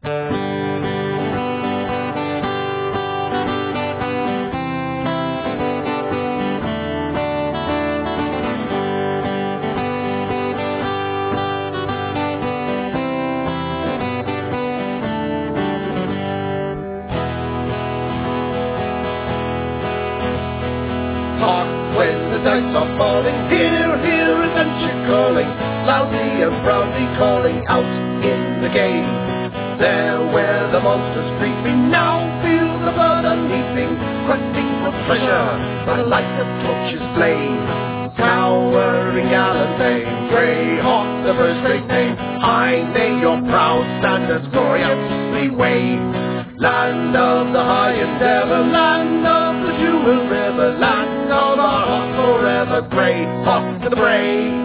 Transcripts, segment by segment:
Hark when the dice are falling, hear, hear adventure calling, loudly and proudly calling out in the game. There where the monster's creeping, now feel the blood unleaping, questing for treasure by the light of torches flame. Towering gallant fame, Greyhawk, the first great name, high may your proud standards gloriously wave. Land of the high endeavor, land of the jewel river, land of our heart forever, Greyhawk to the brave.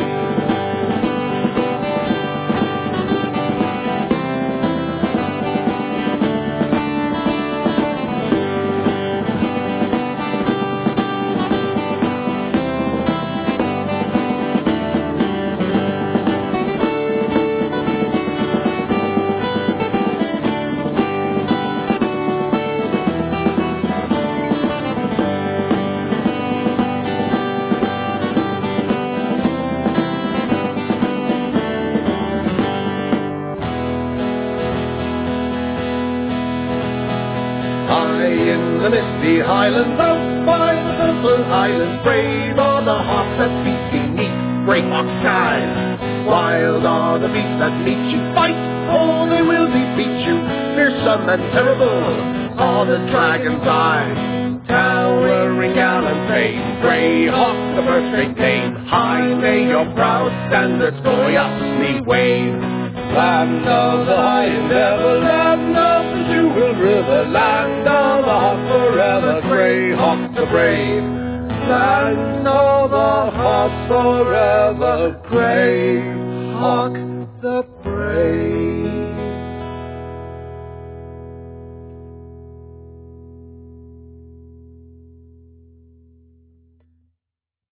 High in the misty highlands, out by the purple islands, brave are the hearts that beat beneath Greyhawk skies. Wild are the beasts that meet you, fight, or they will defeat you. Fearsome and terrible are the dragon's eyes. Towering gallant fame, Greyhawk, the first great name, high may your proud standards gloriously wave. Land of the high endeavor, land of the jewel river, land of the heart forever, Greyhawk the brave. Land of the heart forever, Greyhawk the brave.